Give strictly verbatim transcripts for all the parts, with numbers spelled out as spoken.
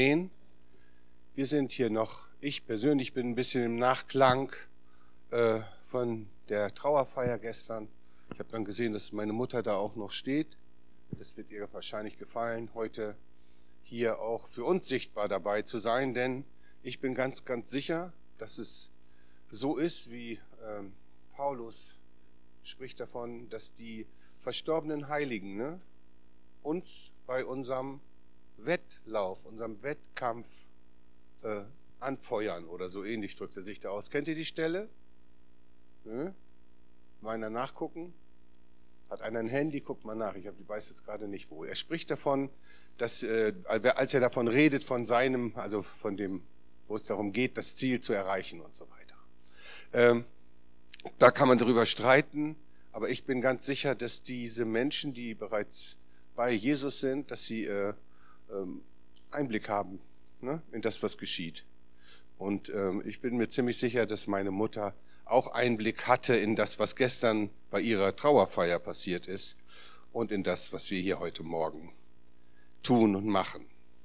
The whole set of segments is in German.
Wir sind hier noch, ich persönlich bin ein bisschen im Nachklang äh, von der Trauerfeier gestern. Ich habe dann gesehen, dass meine Mutter da auch noch steht. Das wird ihr wahrscheinlich gefallen, heute hier auch für uns sichtbar dabei zu sein, denn ich bin ganz, ganz sicher, dass es so ist, wie ähm, Paulus spricht davon, dass die verstorbenen Heiligen ne, uns bei unserem Wettlauf, unserem Wettkampf äh, anfeuern oder so ähnlich drückt er sich da aus. Kennt ihr die Stelle? Ne? Meiner nachgucken? Hat einer ein Handy? Guckt mal nach. Ich hab, ich weiß jetzt gerade nicht wo. Er spricht davon, dass äh, als er davon redet, von seinem, also von dem, wo es darum geht, das Ziel zu erreichen und so weiter. Ähm, da kann man darüber streiten, aber ich bin ganz sicher, dass diese Menschen, die bereits bei Jesus sind, dass sie äh, ähm, Einblick haben ne, in das, was geschieht. Und ähm, ich bin mir ziemlich sicher, dass meine Mutter auch Einblick hatte in das, was gestern bei ihrer Trauerfeier passiert ist und in das, was wir hier heute Morgen tun und machen.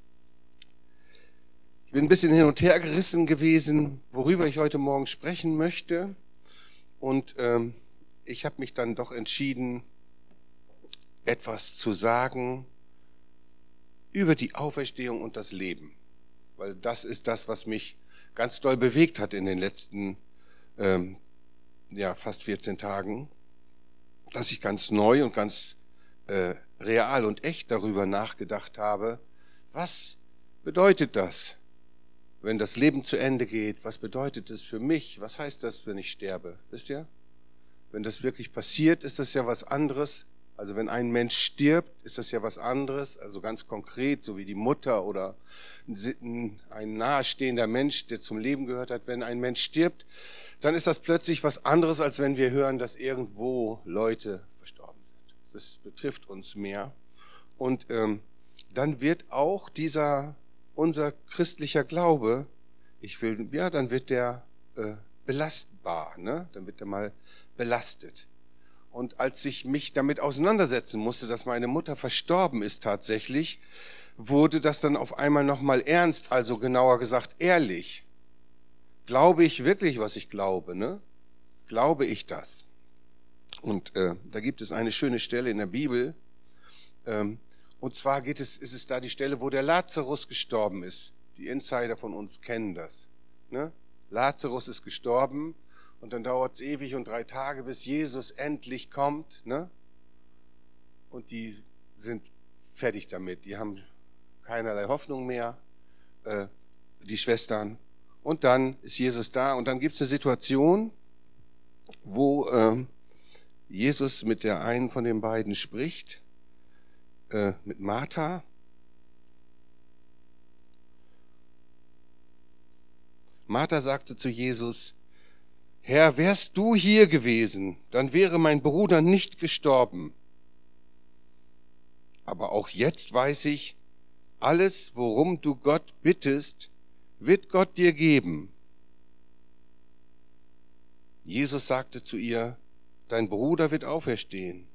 Ich bin ein bisschen hin und her gerissen gewesen, worüber ich heute Morgen sprechen möchte. Und ähm, ich habe mich dann doch entschieden, etwas zu sagen über die Auferstehung und das Leben. Weil das ist das, was mich ganz doll bewegt hat in den letzten ähm, ja, fast vierzehn Tagen. Dass ich ganz neu und ganz äh, real und echt darüber nachgedacht habe, was bedeutet das, wenn das Leben zu Ende geht? Was bedeutet es für mich? Was heißt das, wenn ich sterbe? Wisst ihr? Wenn das wirklich passiert, ist das ja was anderes. Also wenn ein Mensch stirbt, ist das ja was anderes, also ganz konkret, so wie die Mutter oder ein nahestehender Mensch, der zum Leben gehört hat. Wenn ein Mensch stirbt, dann ist das plötzlich was anderes, als wenn wir hören, dass irgendwo Leute verstorben sind. Das betrifft uns mehr. Und ähm, dann wird auch dieser, unser christlicher Glaube, ich will, ja, dann wird der äh, belastbar, ne? Dann wird er mal belastet. Und als ich mich damit auseinandersetzen musste, dass meine Mutter verstorben ist tatsächlich, wurde das dann auf einmal nochmal ernst, also genauer gesagt ehrlich. Glaube ich wirklich, was ich glaube, ne? Glaube ich das? Und äh, da gibt es eine schöne Stelle in der Bibel. Ähm, und zwar geht es, ist es da die Stelle, wo der Lazarus gestorben ist. Die Insider von uns kennen das. Ne? Lazarus ist gestorben. Und dann dauert es ewig und drei Tage, bis Jesus endlich kommt. Ne? Und die sind fertig damit. Die haben keinerlei Hoffnung mehr, äh, die Schwestern. Und dann ist Jesus da. Und dann gibt es eine Situation, wo äh, Jesus mit der einen von den beiden spricht, äh, mit Martha. Martha sagte zu Jesus: Herr, wärst du hier gewesen, dann wäre mein Bruder nicht gestorben. Aber auch jetzt weiß ich, alles, worum du Gott bittest, wird Gott dir geben. Jesus sagte zu ihr: Dein Bruder wird auferstehen.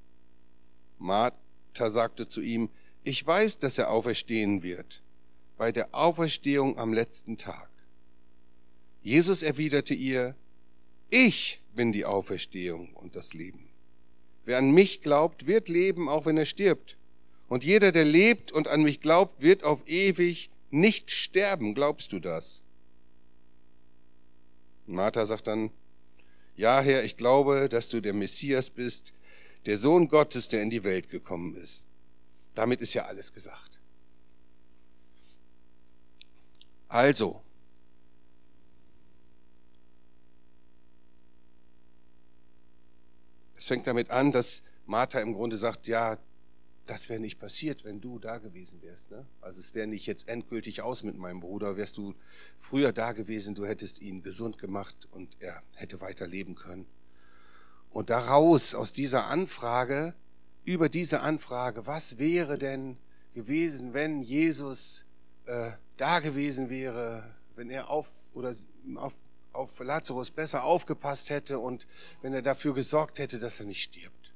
Martha sagte zu ihm: Ich weiß, dass er auferstehen wird, bei der Auferstehung am letzten Tag. Jesus erwiderte ihr: Ich bin die Auferstehung und das Leben. Wer an mich glaubt, wird leben, auch wenn er stirbt. Und jeder, der lebt und an mich glaubt, wird auf ewig nicht sterben. Glaubst du das? Und Martha sagt dann: Ja, Herr, ich glaube, dass du der Messias bist, der Sohn Gottes, der in die Welt gekommen ist. Damit ist ja alles gesagt. Also, es fängt damit an, dass Martha im Grunde sagt, ja, das wäre nicht passiert, wenn du da gewesen wärst. Ne? Also es wäre nicht jetzt endgültig aus mit meinem Bruder. Wärst du früher da gewesen, du hättest ihn gesund gemacht und er hätte weiter leben können. Und daraus, aus dieser Anfrage, über diese Anfrage, was wäre denn gewesen, wenn Jesus äh, da gewesen wäre, wenn er auf oder auf auf Lazarus besser aufgepasst hätte und wenn er dafür gesorgt hätte, dass er nicht stirbt.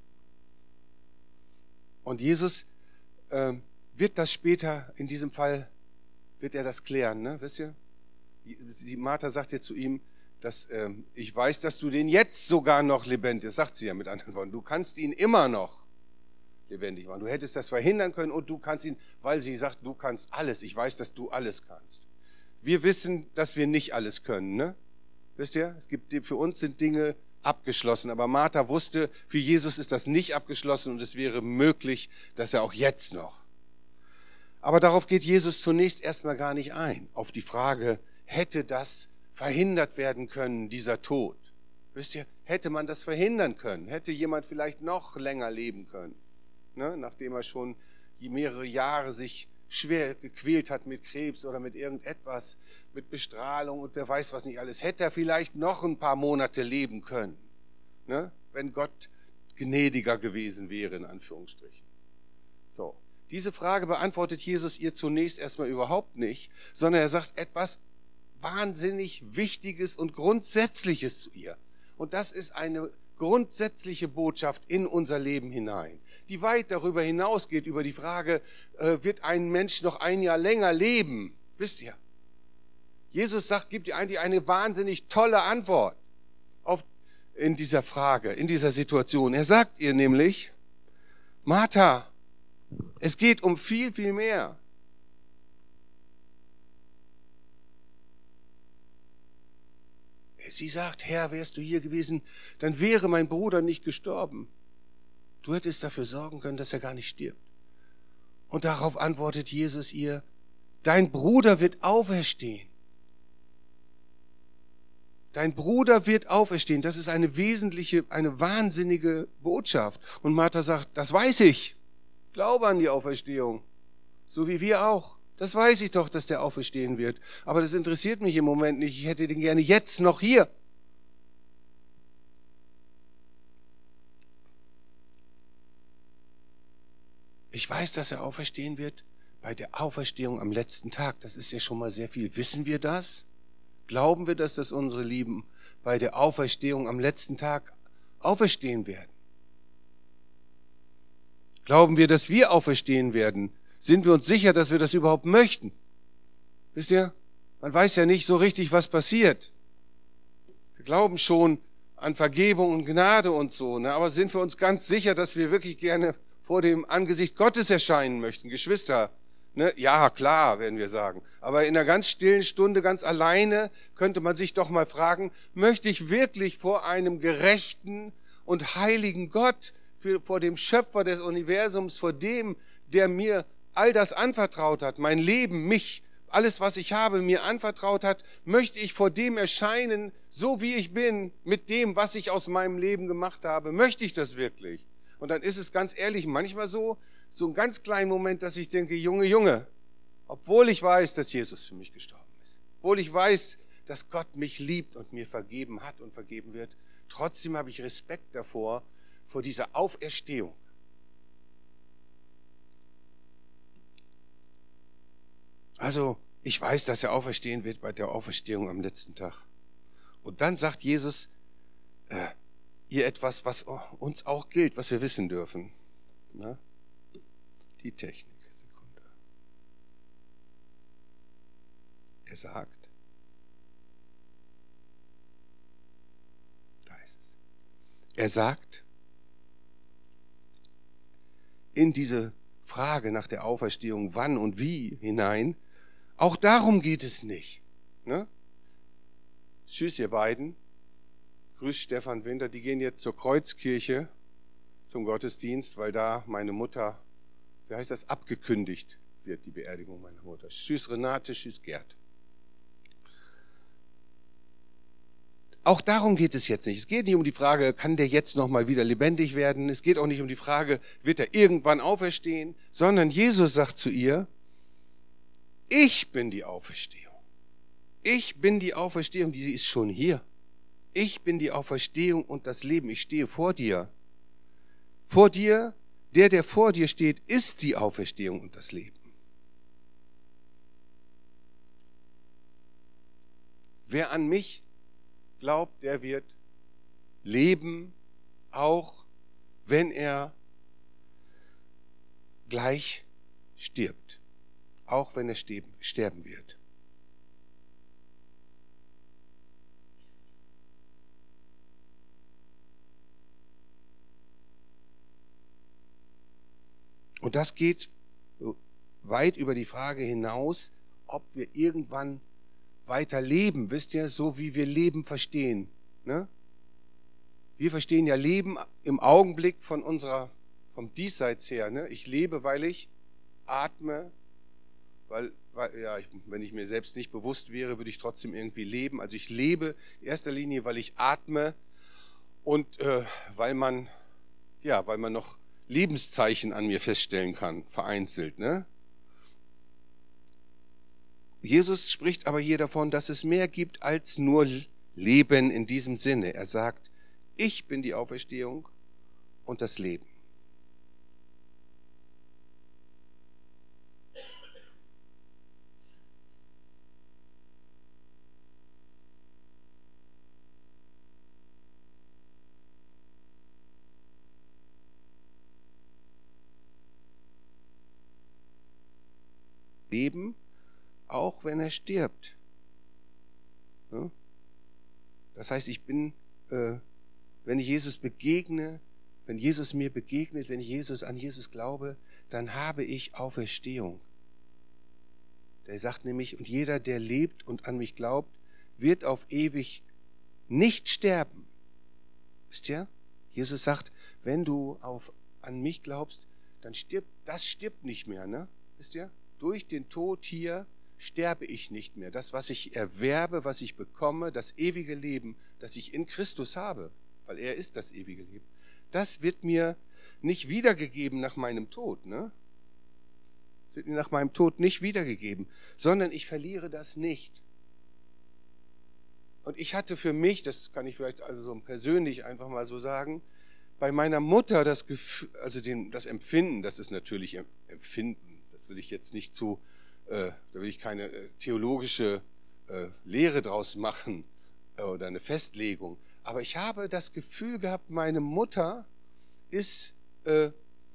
Und Jesus äh, wird das später in diesem Fall wird er das klären, ne? Wisst ihr? Die Martha sagt jetzt zu ihm, dass, ähm, ich weiß, dass du den jetzt sogar noch lebendig, das sagt sie ja mit anderen Worten, du kannst ihn immer noch lebendig machen. Du hättest das verhindern können und du kannst ihn, weil sie sagt, du kannst alles. Ich weiß, dass du alles kannst. Wir wissen, dass wir nicht alles können, ne? Wisst ihr? Es gibt, für uns sind Dinge abgeschlossen, aber Martha wusste, für Jesus ist das nicht abgeschlossen und es wäre möglich, dass er auch jetzt noch. Aber darauf geht Jesus zunächst erstmal gar nicht ein, auf die Frage, hätte das verhindert werden können, dieser Tod? Wisst ihr, hätte man das verhindern können? Hätte jemand vielleicht noch länger leben können? Ne? Nachdem er schon mehrere Jahre sich schwer gequält hat mit Krebs oder mit irgendetwas, mit Bestrahlung und wer weiß was nicht alles, hätte er vielleicht noch ein paar Monate leben können, ne? Wenn Gott gnädiger gewesen wäre, in Anführungsstrichen. So, diese Frage beantwortet Jesus ihr zunächst erstmal überhaupt nicht, sondern er sagt etwas wahnsinnig Wichtiges und Grundsätzliches zu ihr. Und das ist eine grundsätzliche Botschaft in unser Leben hinein, die weit darüber hinausgeht, über die Frage, äh, wird ein Mensch noch ein Jahr länger leben? Wisst ihr? Jesus sagt, gibt ihr eigentlich eine wahnsinnig tolle Antwort auf, in dieser Frage, in dieser Situation. Er sagt ihr nämlich, Martha, es geht um viel, viel mehr. Sie sagt, Herr, wärst du hier gewesen, dann wäre mein Bruder nicht gestorben. Du hättest dafür sorgen können, dass er gar nicht stirbt. Und darauf antwortet Jesus ihr, dein Bruder wird auferstehen. Dein Bruder wird auferstehen. Das ist eine wesentliche, eine wahnsinnige Botschaft. Und Martha sagt, das weiß ich. Glaube an die Auferstehung. So wie wir auch. Das weiß ich doch, dass der auferstehen wird. Aber das interessiert mich im Moment nicht. Ich hätte den gerne jetzt noch hier. Ich weiß, dass er auferstehen wird bei der Auferstehung am letzten Tag. Das ist ja schon mal sehr viel. Wissen wir das? Glauben wir, dass das unsere Lieben bei der Auferstehung am letzten Tag auferstehen werden? Glauben wir, dass wir auferstehen werden? Sind wir uns sicher, dass wir das überhaupt möchten? Wisst ihr, man weiß ja nicht so richtig, was passiert. Wir glauben schon an Vergebung und Gnade und so, ne? Aber sind wir uns ganz sicher, dass wir wirklich gerne vor dem Angesicht Gottes erscheinen möchten? Geschwister, ne? Ja, klar, werden wir sagen. Aber in einer ganz stillen Stunde, ganz alleine, könnte man sich doch mal fragen, möchte ich wirklich vor einem gerechten und heiligen Gott, für, vor dem Schöpfer des Universums, vor dem, der mir all das anvertraut hat, mein Leben, mich, alles, was ich habe, mir anvertraut hat, möchte ich vor dem erscheinen, so wie ich bin, mit dem, was ich aus meinem Leben gemacht habe. Möchte ich das wirklich? Und dann ist es ganz ehrlich manchmal so, so einen ganz kleinen Moment, dass ich denke, Junge, Junge, obwohl ich weiß, dass Jesus für mich gestorben ist, obwohl ich weiß, dass Gott mich liebt und mir vergeben hat und vergeben wird, trotzdem habe ich Respekt davor, vor dieser Auferstehung. Also, ich weiß, dass er auferstehen wird bei der Auferstehung am letzten Tag. Und dann sagt Jesus äh, ihr etwas, was uns auch gilt, was wir wissen dürfen. Na? Die Technik. Sekunde. Er sagt, da ist es. Er sagt, in diese Frage nach der Auferstehung, wann und wie hinein, auch darum geht es nicht. Ne? Tschüss, ihr beiden. Grüß Stefan Winter. Die gehen jetzt zur Kreuzkirche zum Gottesdienst, weil da meine Mutter, wie heißt das, abgekündigt wird, die Beerdigung meiner Mutter. Tschüss Renate, tschüss Gerd. Auch darum geht es jetzt nicht. Es geht nicht um die Frage, kann der jetzt noch mal wieder lebendig werden? Es geht auch nicht um die Frage, wird er irgendwann auferstehen? Sondern Jesus sagt zu ihr, ich bin die Auferstehung. Ich bin die Auferstehung, die ist schon hier. Ich bin die Auferstehung und das Leben. Ich stehe vor dir. Vor dir, der, der vor dir steht, ist die Auferstehung und das Leben. Wer an mich glaubt, der wird leben, auch wenn er gleich stirbt. auch wenn er sterben wird. Und das geht weit über die Frage hinaus, ob wir irgendwann weiter leben, wisst ihr, so wie wir Leben verstehen. Ne? Wir verstehen ja Leben im Augenblick von unserer, vom Diesseits her. Ne? Ich lebe, weil ich atme, weil, weil ja, ich, wenn ich mir selbst nicht bewusst wäre, würde ich trotzdem irgendwie leben. Also ich lebe in erster Linie, weil ich atme und äh, weil man, ja, weil man noch Lebenszeichen an mir feststellen kann, vereinzelt. Ne? Jesus spricht aber hier davon, dass es mehr gibt als nur Leben in diesem Sinne. Er sagt, ich bin die Auferstehung und das Leben. Leben, auch wenn er stirbt. Ja? Das heißt, ich bin, äh, wenn ich Jesus begegne, wenn Jesus mir begegnet, wenn ich Jesus an Jesus glaube, dann habe ich Auferstehung. Der sagt nämlich, und jeder, der lebt und an mich glaubt, wird auf ewig nicht sterben. Wisst ihr? Jesus sagt, wenn du auf, an mich glaubst, dann stirbt, das stirbt nicht mehr, ne? Wisst ihr? Durch den Tod hier sterbe ich nicht mehr. Das, was ich erwerbe, was ich bekomme, das ewige Leben, das ich in Christus habe, weil er ist das ewige Leben, das wird mir nicht wiedergegeben nach meinem Tod. Ne? Das wird mir nach meinem Tod nicht wiedergegeben, sondern ich verliere das nicht. Und ich hatte für mich, das kann ich vielleicht also so persönlich einfach mal so sagen, bei meiner Mutter das Gefühl, also den, das Empfinden, das ist natürlich Empfinden, das will ich jetzt nicht zu, äh, da will ich keine äh, theologische äh, Lehre draus machen äh, oder eine Festlegung. Aber ich habe das Gefühl gehabt, meine Mutter ist äh,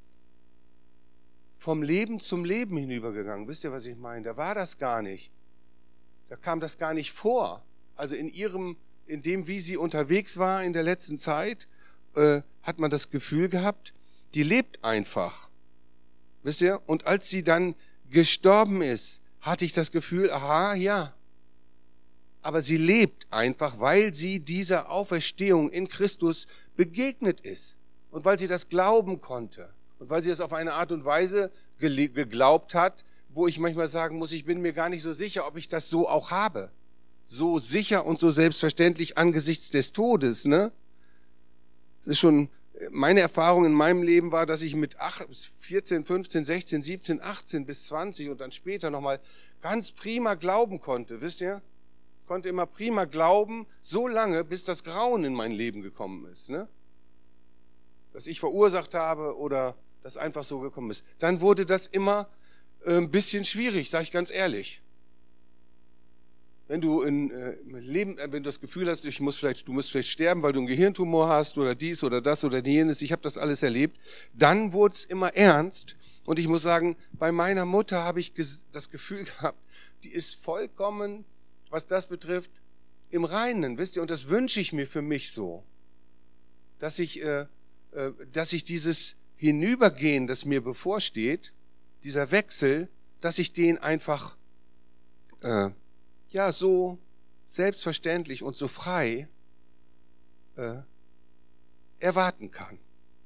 vom Leben zum Leben hinübergegangen. Wisst ihr, was ich meine? Da war das gar nicht. Da kam das gar nicht vor. Also in ihrem, in dem, wie sie unterwegs war in der letzten Zeit, äh, hat man das Gefühl gehabt, die lebt einfach. Wisst ihr? Und als sie dann gestorben ist, hatte ich das Gefühl, aha, ja. Aber sie lebt einfach, weil sie dieser Auferstehung in Christus begegnet ist. Und weil sie das glauben konnte. Und weil sie das auf eine Art und Weise geglaubt hat, wo ich manchmal sagen muss, ich bin mir gar nicht so sicher, ob ich das so auch habe. So sicher und so selbstverständlich angesichts des Todes, ne? Das ist schon... Meine Erfahrung in meinem Leben war, dass ich mit vierzehn, fünfzehn, sechzehn, siebzehn, achtzehn bis zwanzig und dann später nochmal ganz prima glauben konnte, wisst ihr? Konnte immer prima glauben, so lange, bis das Grauen in mein Leben gekommen ist, ne? Das ich verursacht habe oder das einfach so gekommen ist. Dann wurde das immer äh, ein bisschen schwierig, sage ich ganz ehrlich. Wenn du in, äh, im Leben, äh, wenn du das Gefühl hast, ich muss vielleicht, du musst vielleicht sterben, weil du einen Gehirntumor hast oder dies oder das oder jenes, ich habe das alles erlebt, dann wurde es immer ernst. Und ich muss sagen, bei meiner Mutter habe ich ges- das Gefühl gehabt, die ist vollkommen, was das betrifft, im Reinen, wisst ihr? Und das wünsche ich mir für mich so, dass ich, äh, äh, dass ich dieses Hinübergehen, das mir bevorsteht, dieser Wechsel, dass ich den einfach äh, ja, so selbstverständlich und so frei äh, erwarten kann.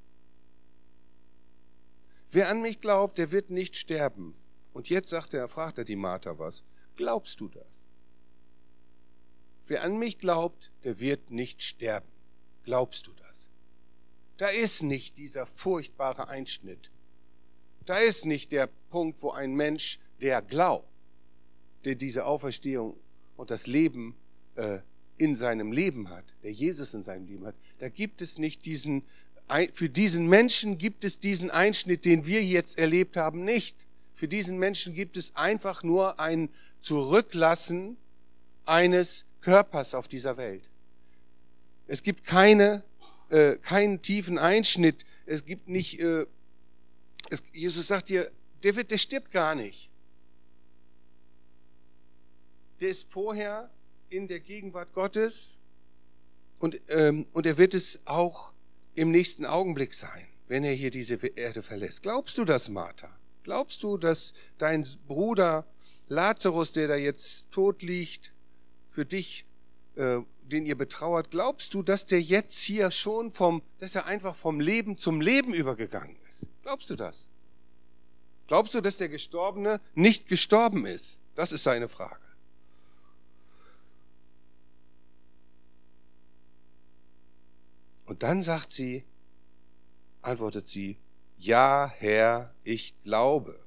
Wer an mich glaubt, der wird nicht sterben. Und jetzt sagt er, fragt er die Martha was. Glaubst du das? Wer an mich glaubt, der wird nicht sterben. Glaubst du das? Da ist nicht dieser furchtbare Einschnitt. Da ist nicht der Punkt, wo ein Mensch, der glaubt, der diese Auferstehung und das Leben äh, in seinem Leben hat, der Jesus in seinem Leben hat, da gibt es nicht diesen, für diesen Menschen gibt es diesen Einschnitt, den wir jetzt erlebt haben, nicht. Für diesen Menschen gibt es einfach nur ein Zurücklassen eines Körpers auf dieser Welt. Es gibt keine, äh, keinen tiefen Einschnitt. Es gibt nicht, äh, es, Jesus sagt dir, der wird, der stirbt gar nicht. der ist vorher in der Gegenwart Gottes und, ähm, und er wird es auch im nächsten Augenblick sein, wenn er hier diese Erde verlässt. Glaubst du das, Martha? Glaubst du, dass dein Bruder Lazarus, der da jetzt tot liegt, für dich, äh, den ihr betrauert, glaubst du, dass der jetzt hier schon vom, dass er einfach vom Leben zum Leben übergegangen ist? Glaubst du das? Glaubst du, dass der Gestorbene nicht gestorben ist? Das ist seine Frage. Und dann sagt sie, antwortet sie, ja, Herr, ich glaube,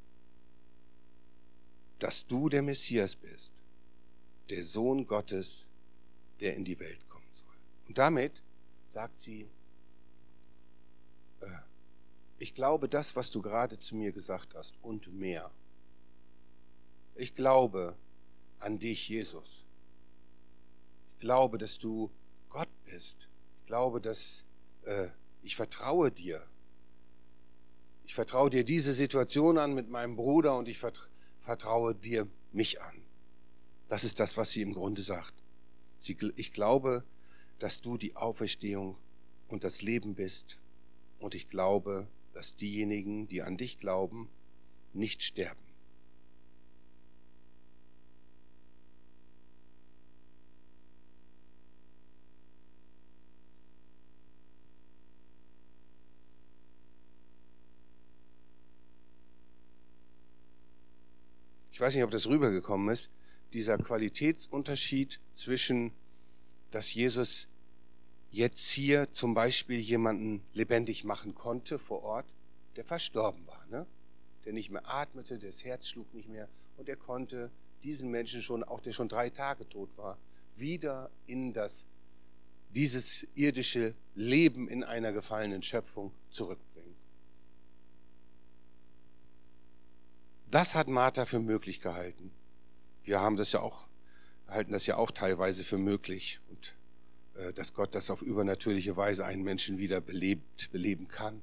dass du der Messias bist, der Sohn Gottes, der in die Welt kommen soll. Und damit sagt sie, äh, ich glaube das, was du gerade zu mir gesagt hast und mehr. Ich glaube an dich, Jesus. Ich glaube, dass du Gott bist. Ich glaube, dass äh, ich vertraue dir. Ich vertraue dir diese Situation an mit meinem Bruder und ich vertraue dir mich an. Das ist das, was sie im Grunde sagt. Sie, ich glaube, dass du die Auferstehung und das Leben bist und ich glaube, dass diejenigen, die an dich glauben, nicht sterben. Ich weiß nicht, ob das rübergekommen ist, dieser Qualitätsunterschied zwischen, dass Jesus jetzt hier zum Beispiel jemanden lebendig machen konnte vor Ort, der verstorben war, ne? Der nicht mehr atmete, das Herz schlug nicht mehr und er konnte diesen Menschen schon, auch der schon drei Tage tot war, wieder in das, dieses irdische Leben in einer gefallenen Schöpfung zurückbringen. Das hat Martha für möglich gehalten. Wir haben das ja auch, halten das ja auch teilweise für möglich und äh, dass Gott das auf übernatürliche Weise einen Menschen wieder belebt, beleben kann.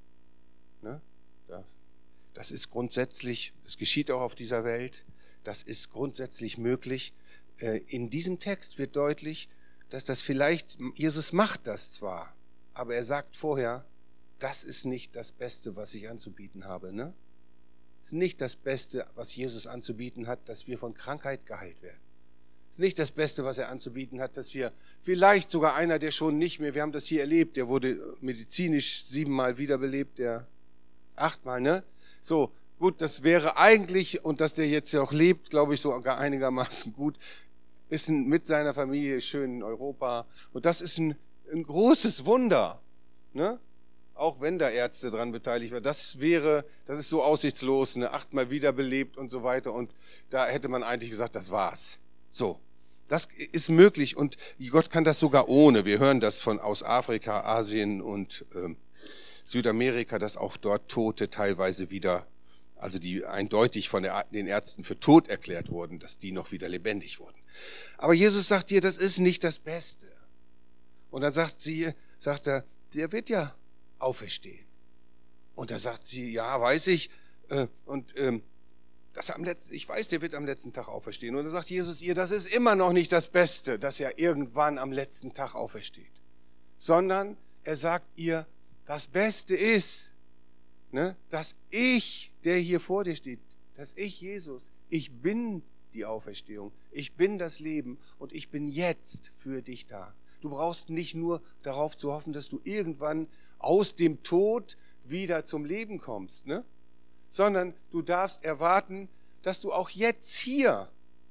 Ne? Das, das ist grundsätzlich, das geschieht auch auf dieser Welt, das ist grundsätzlich möglich. Äh, in diesem Text wird deutlich, dass das vielleicht, Jesus macht das zwar, aber er sagt vorher, das ist nicht das Beste, was ich anzubieten habe, ne? Es ist nicht das Beste, was Jesus anzubieten hat, dass wir von Krankheit geheilt werden. Es ist nicht das Beste, was er anzubieten hat, dass wir vielleicht sogar einer, der schon nicht mehr, wir haben das hier erlebt, der wurde medizinisch siebenmal wiederbelebt, der achtmal, ne? So, gut, das wäre eigentlich, und dass der jetzt ja auch lebt, glaube ich, sogar einigermaßen gut, ist ein, mit seiner Familie schön in Europa. Und das ist ein, ein großes Wunder, ne? Auch wenn da Ärzte dran beteiligt waren, das wäre, das ist so aussichtslos, ne, achtmal wiederbelebt und so weiter und da hätte man eigentlich gesagt, das war's. So, das ist möglich und Gott kann das sogar ohne. Wir hören das von aus Afrika, Asien und ähm, Südamerika, dass auch dort Tote teilweise wieder, also die eindeutig von der, den Ärzten für tot erklärt wurden, dass die noch wieder lebendig wurden. Aber Jesus sagt dir, das ist nicht das Beste. Und dann sagt sie, sagt er, der wird ja auferstehen. Und da sagt sie, ja, weiß ich, äh, und ähm, das am letzten, ich weiß, der wird am letzten Tag auferstehen. Und dann sagt Jesus ihr, das ist immer noch nicht das Beste, dass er irgendwann am letzten Tag aufersteht. Sondern er sagt ihr, das Beste ist, ne, dass ich, der hier vor dir steht, dass ich, Jesus, ich bin die Auferstehung, ich bin das Leben und ich bin jetzt für dich da. Du brauchst nicht nur darauf zu hoffen, dass du irgendwann aus dem Tod wieder zum Leben kommst, ne? Sondern du darfst erwarten, dass du auch jetzt hier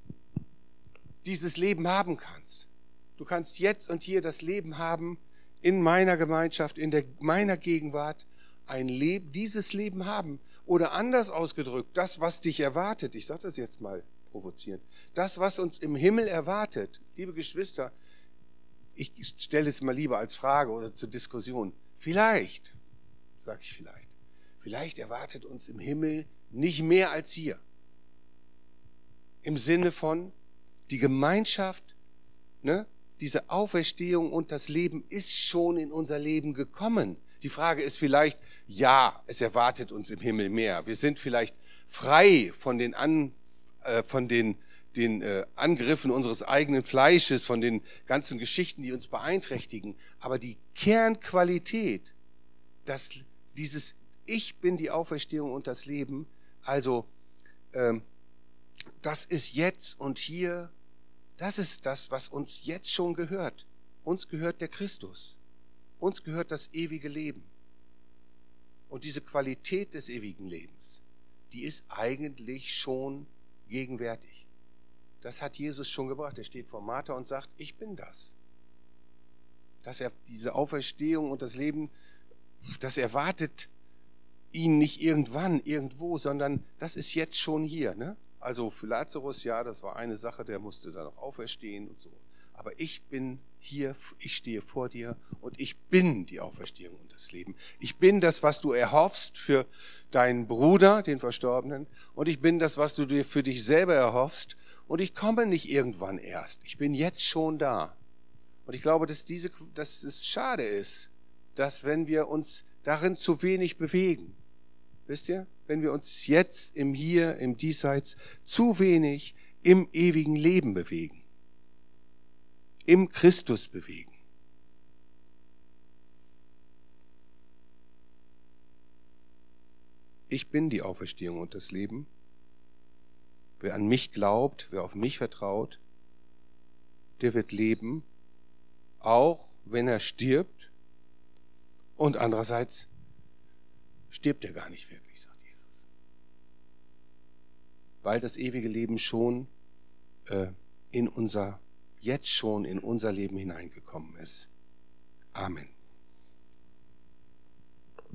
dieses Leben haben kannst. Du kannst jetzt und hier das Leben haben in meiner Gemeinschaft, in der, meiner Gegenwart, ein Leben, dieses Leben haben. Oder anders ausgedrückt, das, was dich erwartet, ich sage das jetzt mal provozierend, das, was uns im Himmel erwartet, liebe Geschwister, ich stelle es mal lieber als Frage oder zur Diskussion. Vielleicht, sage ich vielleicht, vielleicht erwartet uns im Himmel nicht mehr als hier. Im Sinne von, die Gemeinschaft, ne, diese Auferstehung und das Leben ist schon in unser Leben gekommen. Die Frage ist vielleicht, ja, es erwartet uns im Himmel mehr. Wir sind vielleicht frei von den, An, äh, von den den äh, Angriffen unseres eigenen Fleisches, von den ganzen Geschichten, die uns beeinträchtigen. Aber die Kernqualität, dass dieses Ich bin die Auferstehung und das Leben, also ähm, das ist jetzt und hier, das ist das, was uns jetzt schon gehört. Uns gehört der Christus. Uns gehört das ewige Leben. Und diese Qualität des ewigen Lebens, die ist eigentlich schon gegenwärtig. Das hat Jesus schon gebracht. Er steht vor Martha und sagt, ich bin das. Dass er diese Auferstehung und das Leben, das erwartet ihn nicht irgendwann, irgendwo, sondern das ist jetzt schon hier. Ne? Also für Lazarus, ja, das war eine Sache, der musste da noch auferstehen und so. Aber ich bin hier, ich stehe vor dir und ich bin die Auferstehung und das Leben. Ich bin das, was du erhoffst für deinen Bruder, den Verstorbenen, und ich bin das, was du dir für dich selber erhoffst. Und ich komme nicht irgendwann erst. Ich bin jetzt schon da. Und ich glaube, dass, diese, dass es schade ist, dass wenn wir uns darin zu wenig bewegen, wisst ihr, wenn wir uns jetzt im Hier, im Diesseits zu wenig im ewigen Leben bewegen, im Christus bewegen. Ich bin die Auferstehung und das Leben. Wer an mich glaubt, wer auf mich vertraut, der wird leben, auch wenn er stirbt. Und andererseits stirbt er gar nicht wirklich, sagt Jesus. Weil das ewige Leben schon äh, in unser, jetzt schon in unser Leben hineingekommen ist. Amen.